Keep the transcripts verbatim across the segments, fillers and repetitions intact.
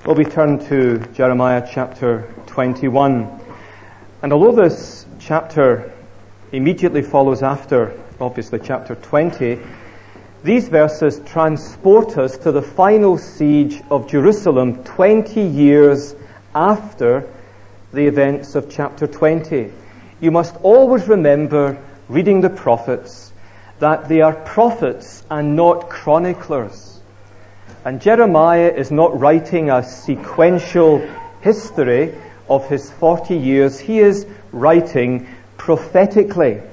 Well, we turn to Jeremiah chapter twenty-one. And although this chapter immediately follows after, obviously, chapter twenty, these verses transport us to the final siege of Jerusalem twenty years after the events of chapter twenty. You must always remember, reading the prophets, that they are prophets and not chroniclers. And Jeremiah is not writing a sequential history of his forty years. He is writing prophetically.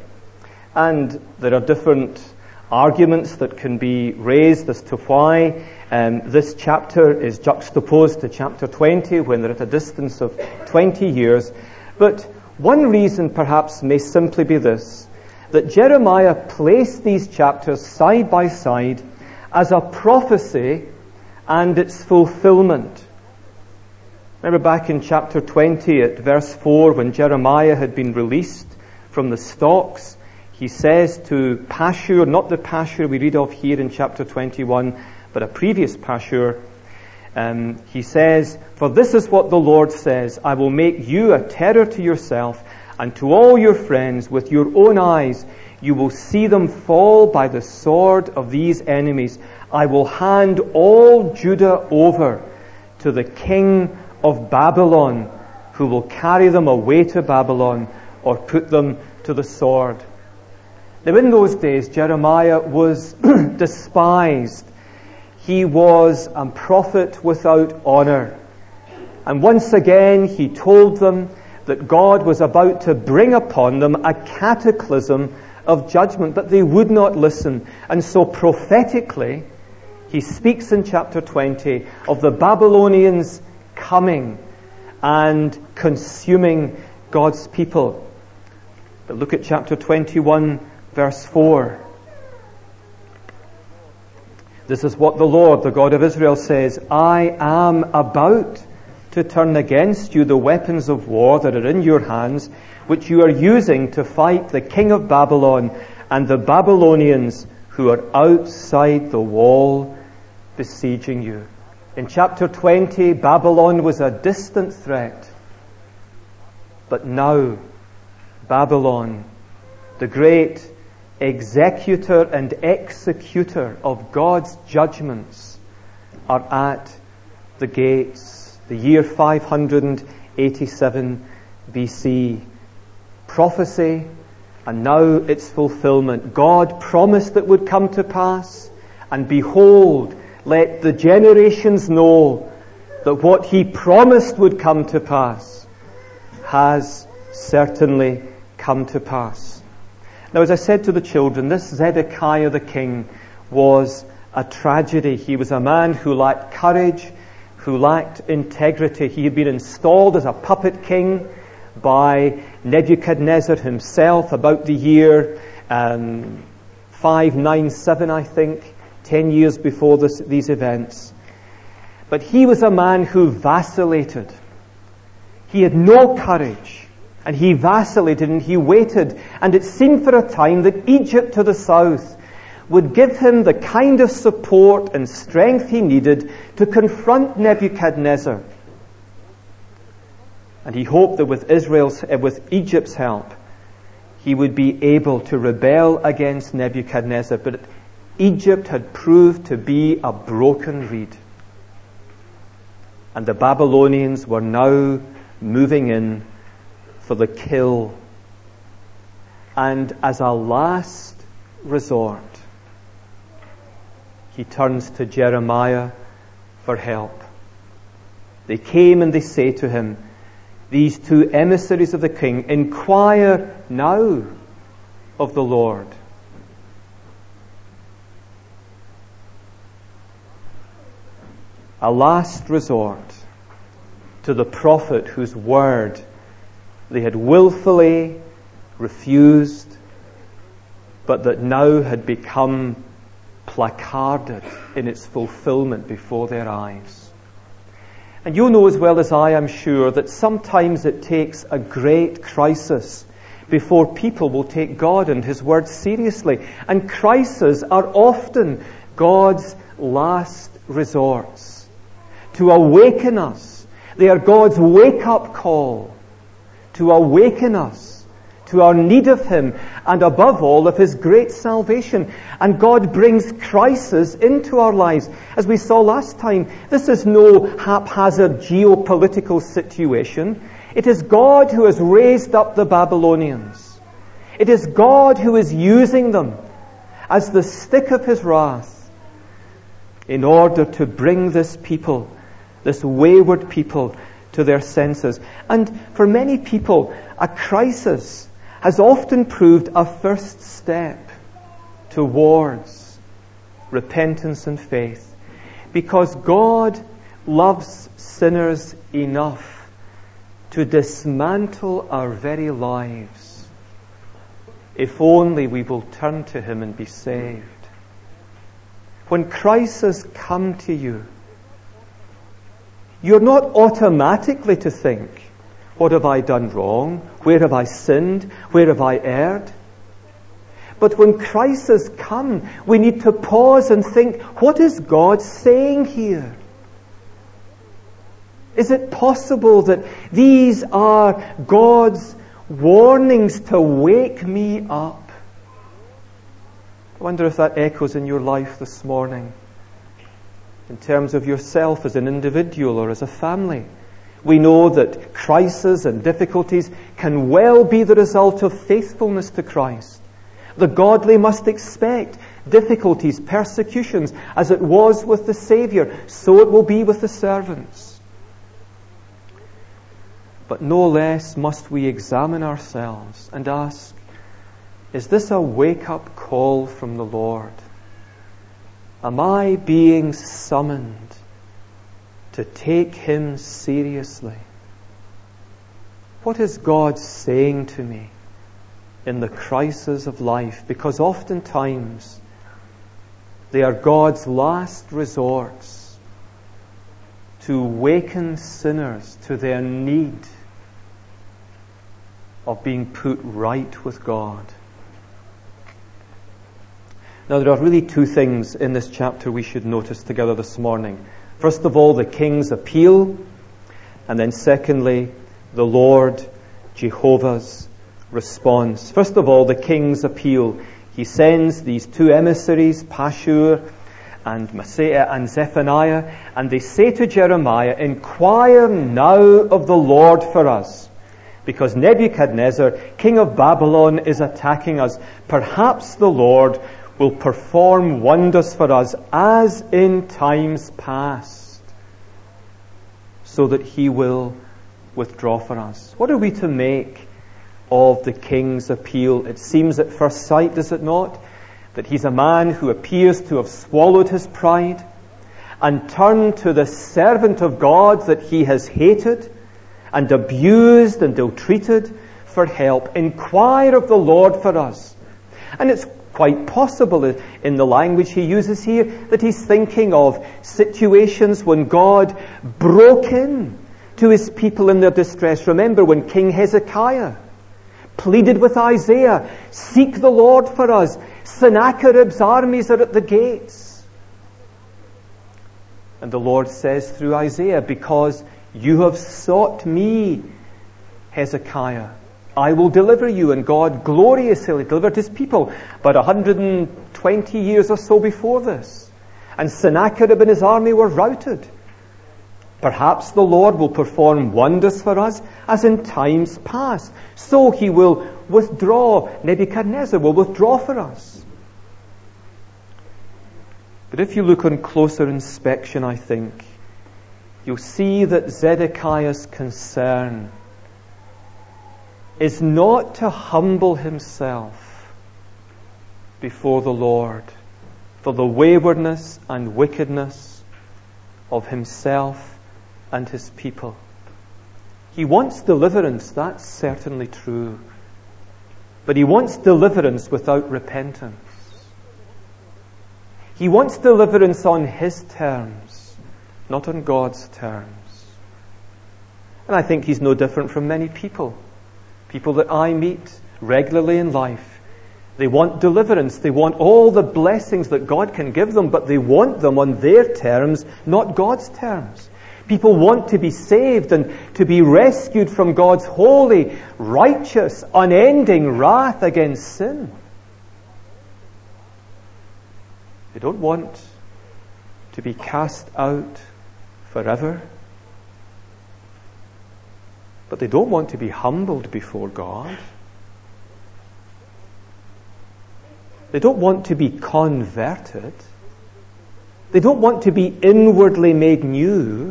And there are different arguments that can be raised as to why um, this chapter is juxtaposed to chapter twenty when they're at a distance of twenty years. But one reason perhaps may simply be this, that Jeremiah placed these chapters side by side as a prophecy and its fulfillment. Remember back in chapter twenty at verse four, when Jeremiah had been released from the stocks, he says to Pashur, not the Pashur we read of here in chapter twenty-one, but a previous Pashur, um, he says, "For this is what the Lord says, I will make you a terror to yourself and to all your friends. With your own eyes you will see them fall by the sword of these enemies. I will hand all Judah over to the king of Babylon, who will carry them away to Babylon or put them to the sword." Now in those days, Jeremiah was despised. He was a prophet without honor. And once again, he told them that God was about to bring upon them a cataclysm of judgment, but they would not listen. And so prophetically, he speaks in chapter twenty of the Babylonians coming and consuming God's people. But look at chapter twenty-one, verse four. This is what the Lord, the God of Israel, says, "I am about to turn against you the weapons of war that are in your hands, which you are using to fight the king of Babylon and the Babylonians who are outside the wall besieging you." In chapter twenty, Babylon was a distant threat. But now, Babylon, the great executor and executor of God's judgments, are at the gates. The year five hundred eighty-seven B C. Prophecy, and now its fulfillment. God promised it would come to pass, and behold, let the generations know that what he promised would come to pass has certainly come to pass. Now, as I said to the children, this Zedekiah the king was a tragedy. He was a man who lacked courage, who lacked integrity. He had been installed as a puppet king by Nebuchadnezzar himself about the year um, five ninety-seven, I think, ten years before this, these events. But he was a man who vacillated. He had no courage, and he vacillated, and he waited. And it seemed for a time that Egypt to the south would give him the kind of support and strength he needed to confront Nebuchadnezzar. And he hoped that with Israel's, uh, with Egypt's help, he would be able to rebel against Nebuchadnezzar. But Egypt had proved to be a broken reed. And the Babylonians were now moving in for the kill. And as a last resort, he turns to Jeremiah for help. They came and they say to him, these two emissaries of the king, "Inquire now of the Lord." A last resort to the prophet whose word they had willfully refused, but that now had become placarded in its fulfillment before their eyes. And you know as well as I, I'm sure, that sometimes it takes a great crisis before people will take God and his word seriously. And crises are often God's last resorts to awaken us. They are God's wake-up call to awaken us to our need of Him, and above all, of His great salvation. And God brings crisis into our lives. As we saw last time, this is no haphazard geopolitical situation. It is God who has raised up the Babylonians. It is God who is using them as the stick of His wrath in order to bring this people, this wayward people, to their senses. And for many people, a crisis has often proved a first step towards repentance and faith, because God loves sinners enough to dismantle our very lives if only we will turn to Him and be saved. When crises come to you, you're not automatically to think, what have I done wrong? Where have I sinned? Where have I erred? But when crises come, we need to pause and think, what is God saying here? Is it possible that these are God's warnings to wake me up? I wonder if that echoes in your life this morning, in terms of yourself as an individual or as a family. We know that crises and difficulties can well be the result of faithfulness to Christ. The godly must expect difficulties, persecutions, as it was with the Saviour, so it will be with the servants. But no less must we examine ourselves and ask, is this a wake-up call from the Lord? Am I being summoned to take Him seriously? What is God saying to me in the crisis of life? Because oftentimes they are God's last resorts to waken sinners to their need of being put right with God. Now, there are really two things in this chapter we should notice together this morning. First of all, the king's appeal, and then secondly, the Lord Jehovah's response. First of all, the king's appeal. He sends these two emissaries, Pashur and Maaseiah and Zephaniah, and they say to Jeremiah, "Inquire now of the Lord for us, because Nebuchadnezzar, king of Babylon, is attacking us. Perhaps the Lord will perform wonders for us as in times past, so that He will withdraw for us." What are we to make of the king's appeal? It seems at first sight, does it not, that he's a man who appears to have swallowed his pride and turned to the servant of God that he has hated and abused and ill-treated for help. Inquire of the Lord for us. And it's quite possible in the language he uses here that he's thinking of situations when God broke in to His people in their distress. Remember when King Hezekiah pleaded with Isaiah, "Seek the Lord for us. Sennacherib's armies are at the gates." And the Lord says through Isaiah, "Because you have sought me, Hezekiah, I will deliver you." And God gloriously delivered His people about one hundred twenty years or so before this. And Sennacherib and his army were routed. Perhaps the Lord will perform wonders for us as in times past. So He will withdraw. Nebuchadnezzar will withdraw for us. But if you look on closer inspection, I think, you'll see that Zedekiah's concern is not to humble himself before the Lord for the waywardness and wickedness of himself and his people. He wants deliverance, that's certainly true. But he wants deliverance without repentance. He wants deliverance on his terms, not on God's terms. And I think he's no different from many people. People that I meet regularly in life. They want deliverance. They want all the blessings that God can give them, but they want them on their terms, not God's terms. People want to be saved and to be rescued from God's holy, righteous, unending wrath against sin. They don't want to be cast out forever. But they don't want to be humbled before God. They don't want to be converted. They don't want to be inwardly made new.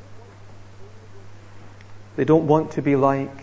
They don't want to be like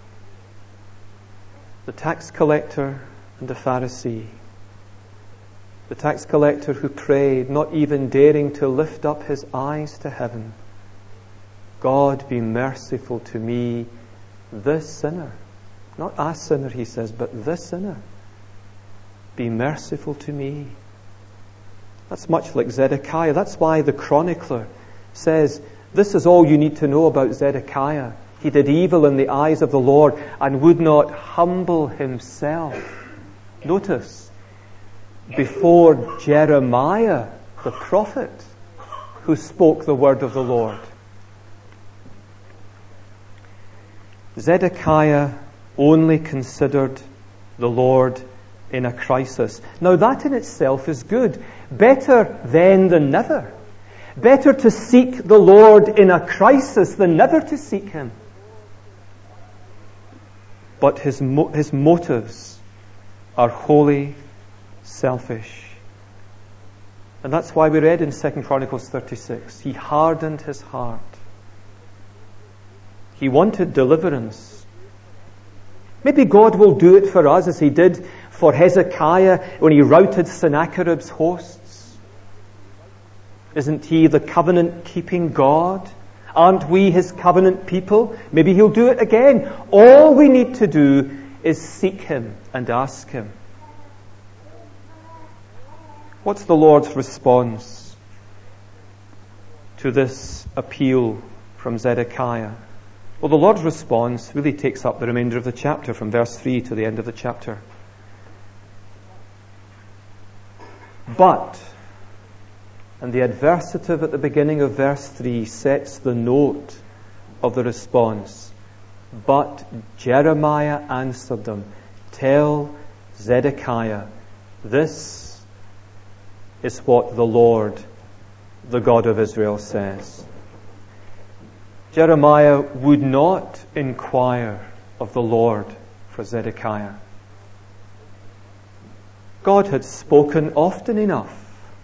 the tax collector and the Pharisee. The tax collector who prayed, not even daring to lift up his eyes to heaven. God, be merciful to me, this sinner. Not a sinner, he says, but this sinner. Be merciful to me. That's much like Zedekiah. That's why the chronicler says, this is all you need to know about Zedekiah. He did evil in the eyes of the Lord and would not humble himself. Notice, before Jeremiah, the prophet, who spoke the word of the Lord. Zedekiah only considered the Lord in a crisis. Now that in itself is good. Better then than never. Better to seek the Lord in a crisis than never to seek Him. But his, mo- his motives are wholly selfish. And that's why we read in Second Chronicles thirty-six, he hardened his heart. He wanted deliverance. Maybe God will do it for us as He did for Hezekiah when he routed Sennacherib's hosts. Isn't He the covenant-keeping God? Aren't we His covenant people? Maybe He'll do it again. All we need to do is seek Him and ask Him. What's the Lord's response to this appeal from Zedekiah? Well, the Lord's response really takes up the remainder of the chapter, from verse three to the end of the chapter. But, and the adversative at the beginning of verse three sets the note of the response. But Jeremiah answered them, tell Zedekiah, this is what the Lord, the God of Israel, says. Jeremiah would not inquire of the Lord for Zedekiah. God had spoken often enough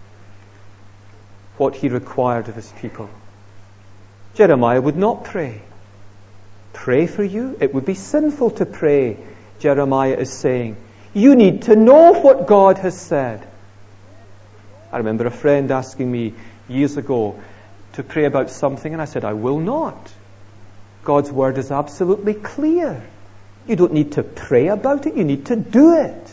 what He required of His people. Jeremiah would not pray. Pray for you? It would be sinful to pray, Jeremiah is saying. You need to know what God has said. I remember a friend asking me years ago to pray about something, and I said, I will not. God's word is absolutely clear. You don't need to pray about it, you need to do it.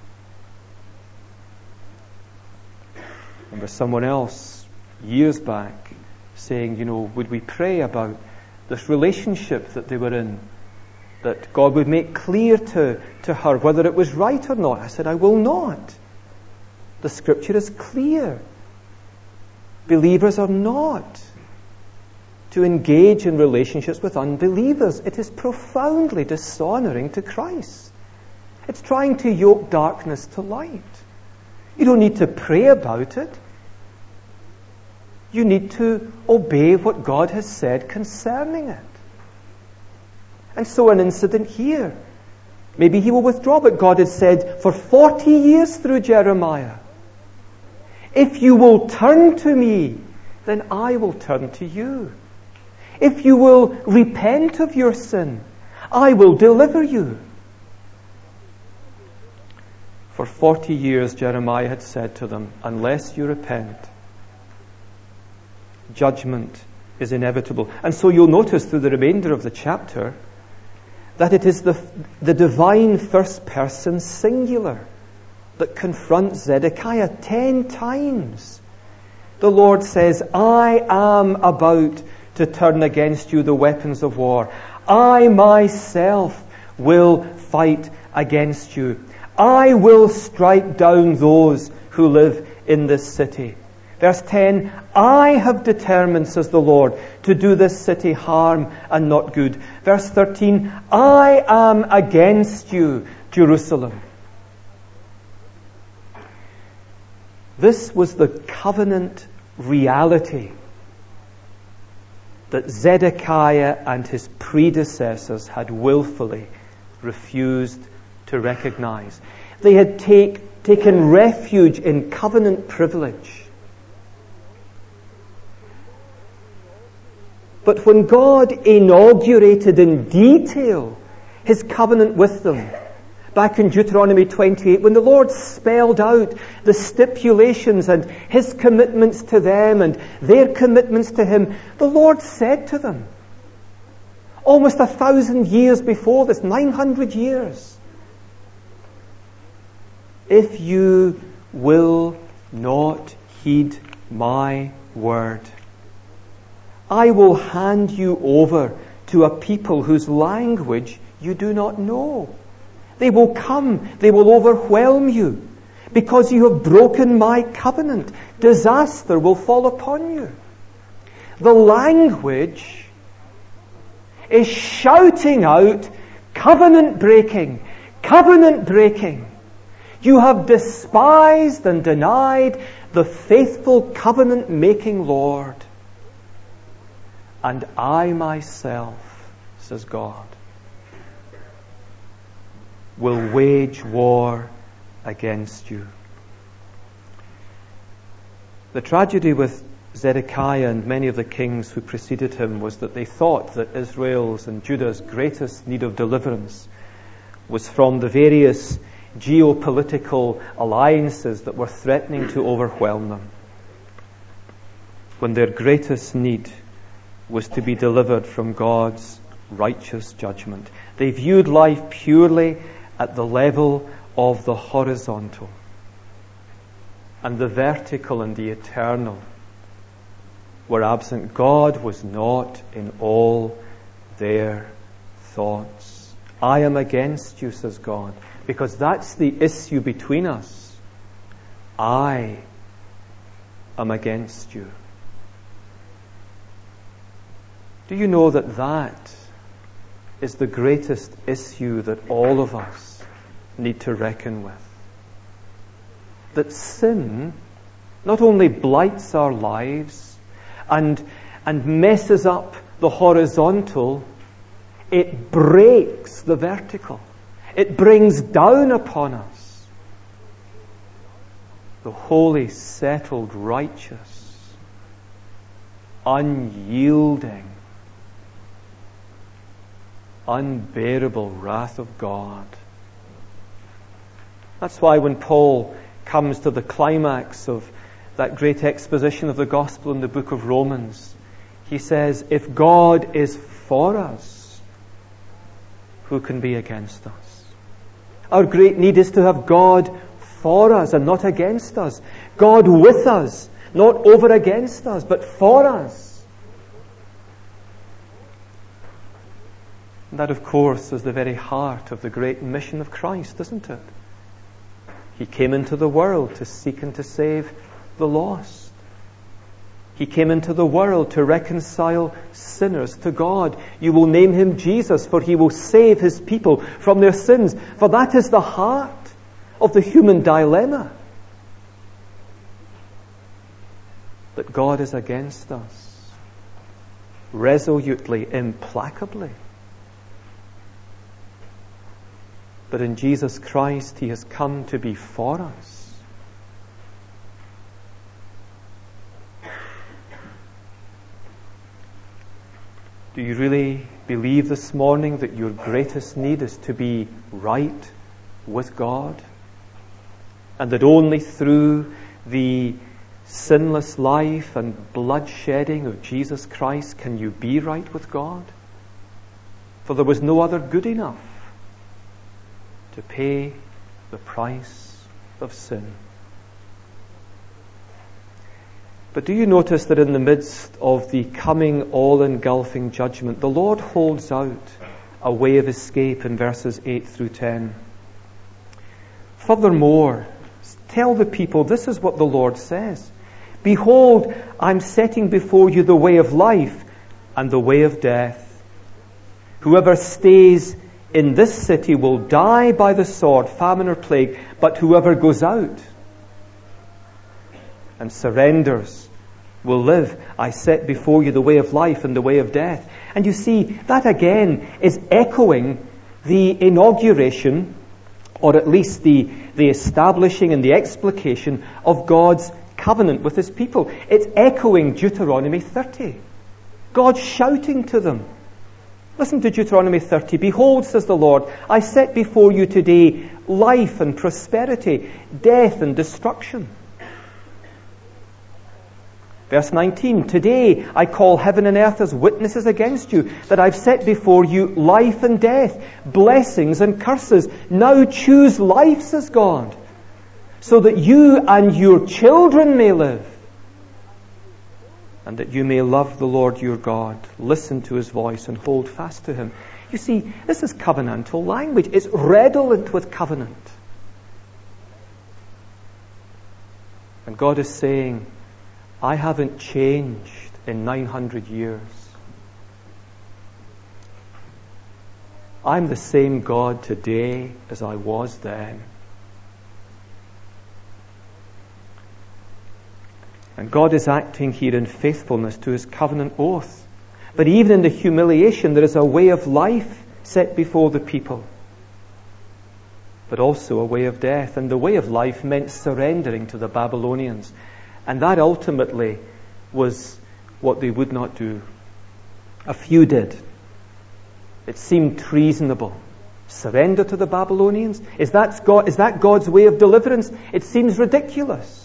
I remember someone else years back saying, you know, would we pray about this relationship that they were in, that God would make clear to, to her whether it was right or not. I said, I will not. The Scripture is clear. Believers are not to engage in relationships with unbelievers. It is profoundly dishonouring to Christ. It's trying to yoke darkness to light. You don't need to pray about it. You need to obey what God has said concerning it. And so an incident here. Maybe he will withdraw, but God has said for forty years through Jeremiah, if you will turn to me, then I will turn to you. If you will repent of your sin, I will deliver you. For forty years, Jeremiah had said to them, unless you repent, judgment is inevitable. And so you'll notice through the remainder of the chapter that it is the, the divine first person singular that confronts Zedekiah ten times. The Lord says, I am about to turn against you the weapons of war. I myself will fight against you. I will strike down those who live in this city. Verse ten, I have determined, says the Lord, to do this city harm and not good. Verse thirteen, I am against you, Jerusalem. This was the covenant reality that Zedekiah and his predecessors had willfully refused to recognize. They had take, taken refuge in covenant privilege. But when God inaugurated in detail His covenant with them, back in Deuteronomy twenty-eight, when the Lord spelled out the stipulations and His commitments to them and their commitments to Him, the Lord said to them, almost a thousand years before this, nine hundred years, if you will not heed my word, I will hand you over to a people whose language you do not know. They will come, they will overwhelm you because you have broken my covenant. Disaster will fall upon you. The language is shouting out, covenant breaking, covenant breaking. You have despised and denied the faithful covenant making Lord. And I myself, says God, will wage war against you. The tragedy with Zedekiah and many of the kings who preceded him was that they thought that Israel's and Judah's greatest need of deliverance was from the various geopolitical alliances that were threatening to overwhelm them, when their greatest need was to be delivered from God's righteous judgment. They viewed life purely at the level of the horizontal, and the vertical and the eternal were absent. God was not in all their thoughts. I am against you, says God, because that's the issue between us. I am against you. Do you know that that is the greatest issue that all of us need to reckon with? That sin not only blights our lives and, and messes up the horizontal, it breaks the vertical. It brings down upon us the holy, settled, righteous, unyielding, unbearable wrath of God. That's why when Paul comes to the climax of that great exposition of the gospel in the book of Romans, he says, if God is for us, who can be against us? Our great need is to have God for us and not against us. God with us, not over against us, but for us. And that, of course, is the very heart of the great mission of Christ, isn't it? He came into the world to seek and to save the lost. He came into the world to reconcile sinners to God. You will name him Jesus, for he will save his people from their sins. For that is the heart of the human dilemma. That God is against us, resolutely, implacably. But in Jesus Christ, he has come to be for us. Do you really believe this morning that your greatest need is to be right with God? And that only through the sinless life and blood shedding of Jesus Christ can you be right with God? For there was no other good enough to pay the price of sin. But do you notice that in the midst of the coming all-engulfing judgment, the Lord holds out a way of escape in verses eight through ten. Furthermore, tell the people, this is what the Lord says. Behold, I'm setting before you the way of life and the way of death. Whoever stays in this city will die by the sword, famine or plague, but whoever goes out and surrenders will live. I set before you the way of life and the way of death. And you see, that again is echoing the inauguration, or at least the, the establishing and the explication of God's covenant with his people. It's echoing Deuteronomy thirty. God shouting to them. Listen to Deuteronomy thirty. Behold, says the Lord, I set before you today life and prosperity, death and destruction. Verse nineteen, today I call heaven and earth as witnesses against you, that I've set before you life and death, blessings and curses. Now choose life, says God, so that you and your children may live, and that you may love the Lord your God, listen to his voice and hold fast to him. You see, this is covenantal language. It's redolent with covenant. And God is saying, I haven't changed in nine hundred years. I'm the same God today as I was then. And God is acting here in faithfulness to his covenant oath. But even in the humiliation, there is a way of life set before the people, but also a way of death. And the way of life meant surrendering to the Babylonians. And that ultimately was what they would not do. A few did. It seemed treasonable. Surrender to the Babylonians? Is that God, is that God's way of deliverance? It seems ridiculous.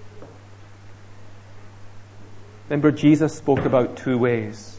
Remember, Jesus spoke about two ways.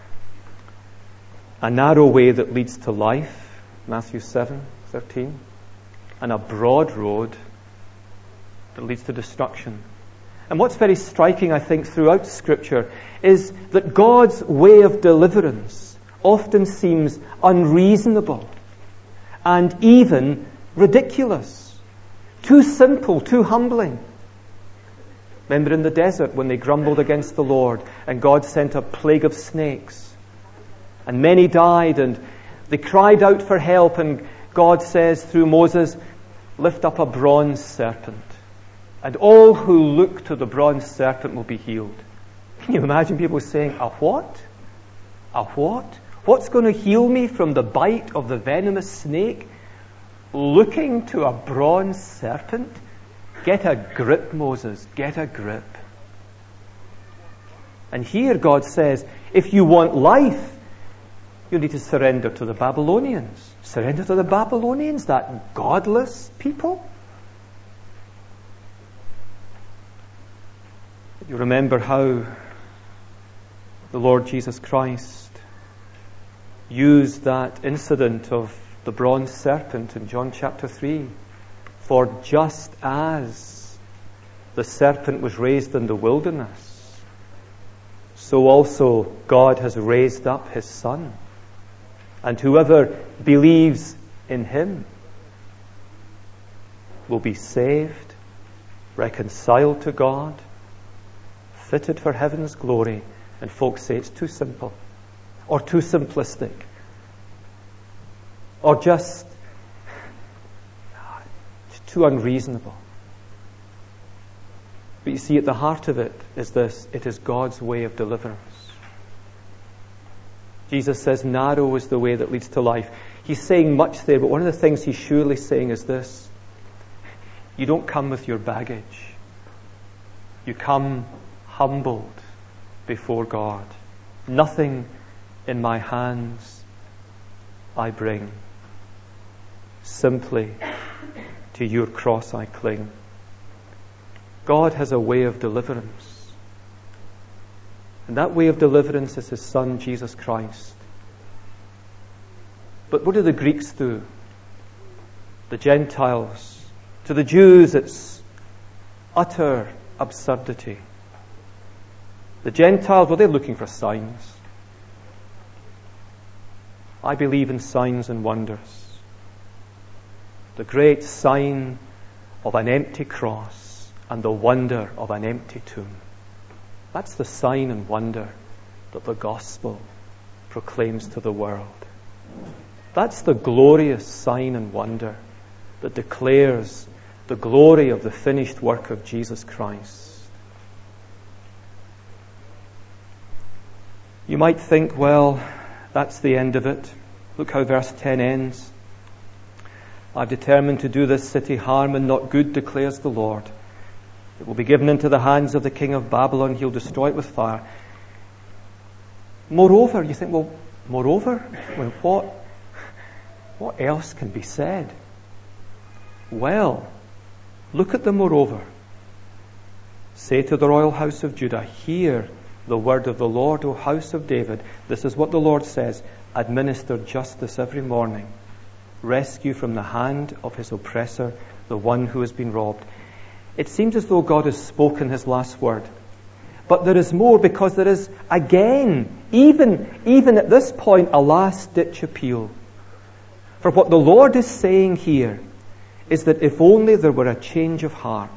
A narrow way that leads to life, Matthew seven thirteen, and a broad road that leads to destruction. And what's very striking, I think, throughout Scripture is that God's way of deliverance often seems unreasonable and even ridiculous. Too simple, too humbling. Remember in the desert when they grumbled against the Lord and God sent a plague of snakes and many died and they cried out for help, and God says through Moses, lift up a bronze serpent and all who look to the bronze serpent will be healed. Can you imagine people saying, a what? A what? What's going to heal me from the bite of the venomous snake? Looking to a bronze serpent? Get a grip, Moses, get a grip. And here God says, if you want life, you need to surrender to the Babylonians. Surrender to the Babylonians, that godless people. You remember how the Lord Jesus Christ used that incident of the bronze serpent in John chapter three. For just as the serpent was raised in the wilderness, so also God has raised up his Son. And whoever believes in him will be saved, reconciled to God, fitted for heaven's glory. And folks say it's too simple, or too simplistic, or just too unreasonable. But you see, at the heart of it is this: it is God's way of deliverance. Jesus says narrow is the way that leads to life. He's saying much there, but one of the things he's surely saying is this: you don't come with your baggage. You come humbled before God. Nothing in my hands I bring. Simply to your cross I cling. God has a way of deliverance. And that way of deliverance is his Son, Jesus Christ. But what do the Greeks do? The Gentiles. To the Jews, it's utter absurdity. The Gentiles, well, they're looking for signs. I believe in signs and wonders. The great sign of an empty cross and the wonder of an empty tomb. That's the sign and wonder that the gospel proclaims to the world. That's the glorious sign and wonder that declares the glory of the finished work of Jesus Christ. You might think, well, that's the end of it. Look how verse ten ends. I've determined to do this city harm and not good, declares the Lord. It will be given into the hands of the king of Babylon. He'll destroy it with fire. Moreover, you think, well, moreover? Well, what, what else can be said? Well, look at the moreover. Say to the royal house of Judah, hear the word of the Lord, O house of David. This is what the Lord says. Administer justice every morning. Rescue from the hand of his oppressor the one who has been robbed. It seems as though God has spoken his last word. But there is more, because there is again, even, even at this point, a last-ditch appeal. For what the Lord is saying here is that if only there were a change of heart.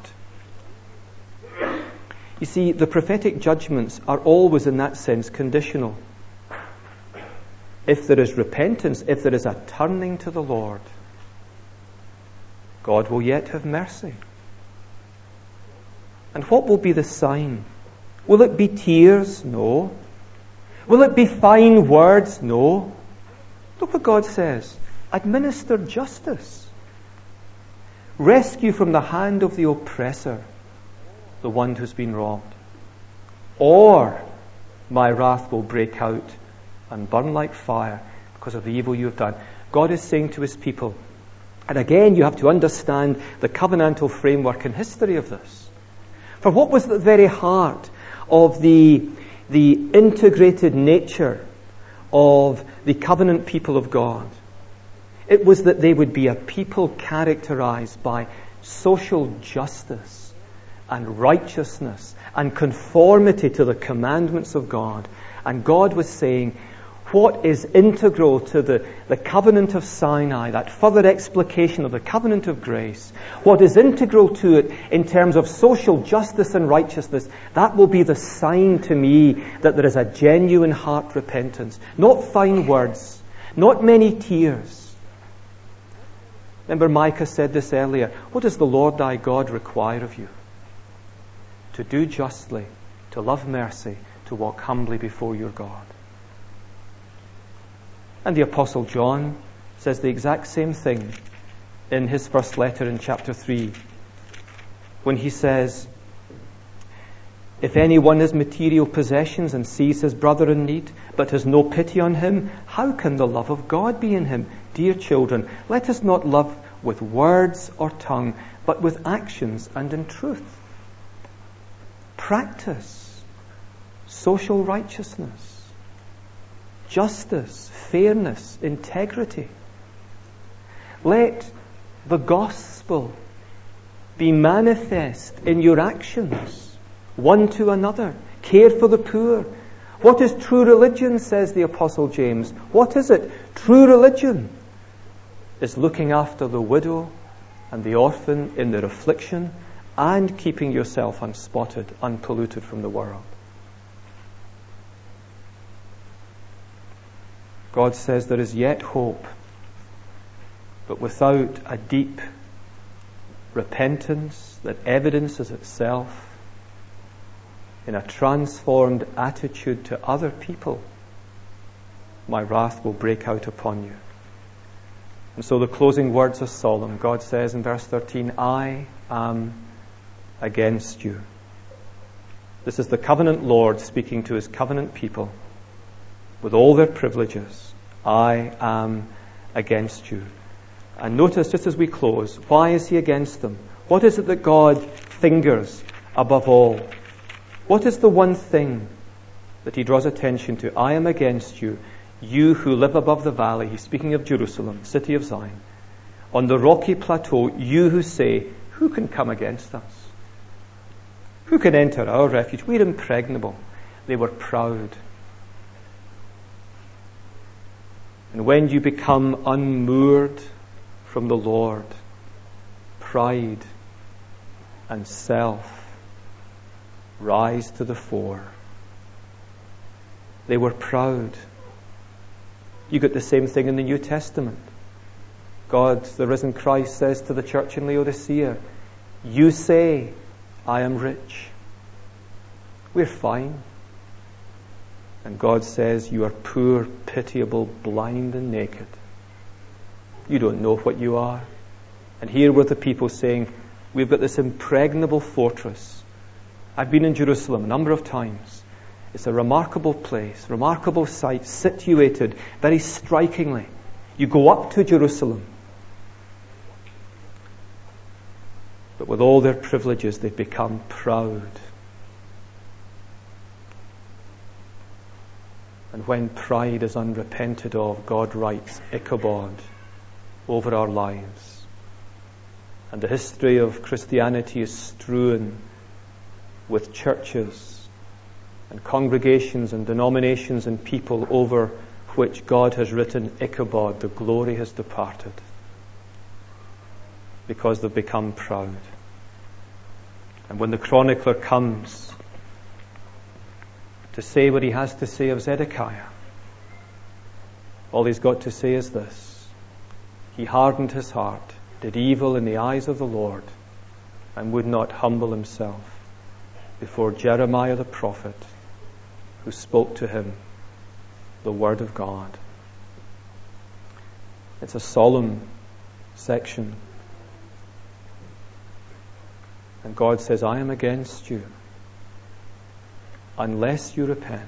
You see, the prophetic judgments are always in that sense conditional. If there is repentance, if there is a turning to the Lord, God will yet have mercy. And what will be the sign? Will it be tears? No. Will it be fine words? No. Look what God says. Administer justice. Rescue from the hand of the oppressor the one who's been robbed. Or my wrath will break out and burn like fire because of the evil you have done. God is saying to his people, and again you have to understand the covenantal framework and history of this. For what was the very heart of the, the integrated nature of the covenant people of God? It was that they would be a people characterized by social justice and righteousness and conformity to the commandments of God. And God was saying, what is integral to the, the covenant of Sinai, that further explication of the covenant of grace, what is integral to it in terms of social justice and righteousness, that will be the sign to me that there is a genuine heart repentance. Not fine words, not many tears. Remember, Micah said this earlier. What does the Lord thy God require of you? To do justly, to love mercy, to walk humbly before your God. And the Apostle John says the exact same thing in his first letter in chapter three, when he says, if anyone has material possessions and sees his brother in need, but has no pity on him, how can the love of God be in him? Dear children, let us not love with words or tongue, but with actions and in truth. Practice social righteousness, justice, fairness, integrity. Let the gospel be manifest in your actions, one to another. Care for the poor. What is true religion, says the Apostle James? What is it? True religion is looking after the widow and the orphan in their affliction and keeping yourself unspotted, unpolluted from the world. God says there is yet hope, but without a deep repentance that evidences itself in a transformed attitude to other people, my wrath will break out upon you. And so the closing words are solemn. God says in verse thirteen, I am against you. This is the covenant Lord speaking to his covenant people with all their privileges. I am against you. And notice, just as we close, why is he against them? What is it that God fingers above all? What is the one thing that he draws attention to? I am against you, you who live above the valley. He's speaking of Jerusalem, city of Zion. On the rocky plateau, you who say, who can come against us? Who can enter our refuge? We're impregnable. They were proud. And when you become unmoored from the Lord, pride and self rise to the fore. They were proud. You get the same thing in the New Testament. God, the risen Christ, says to the church in Laodicea, you say, I am rich. We're fine. And God says, you are poor, pitiable, blind and naked. You don't know what you are. And here were the people saying, we've got this impregnable fortress. I've been in Jerusalem a number of times. It's a remarkable place, remarkable site, situated very strikingly. You go up to Jerusalem. But with all their privileges, they've become proud. And when pride is unrepented of, God writes Ichabod over our lives. And the history of Christianity is strewn with churches and congregations and denominations and people over which God has written Ichabod, the glory has departed, because they've become proud. And when the chronicler comes to say what he has to say of Zedekiah, all he's got to say is this: he hardened his heart, did evil in the eyes of the Lord, and would not humble himself before Jeremiah the prophet, who spoke to him the word of God. It's a solemn section. And God says, I am against you unless you repent.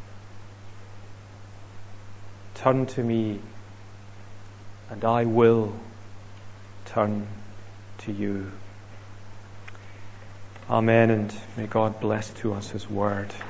Turn to me, and I will turn to you. Amen, and may God bless to us His word.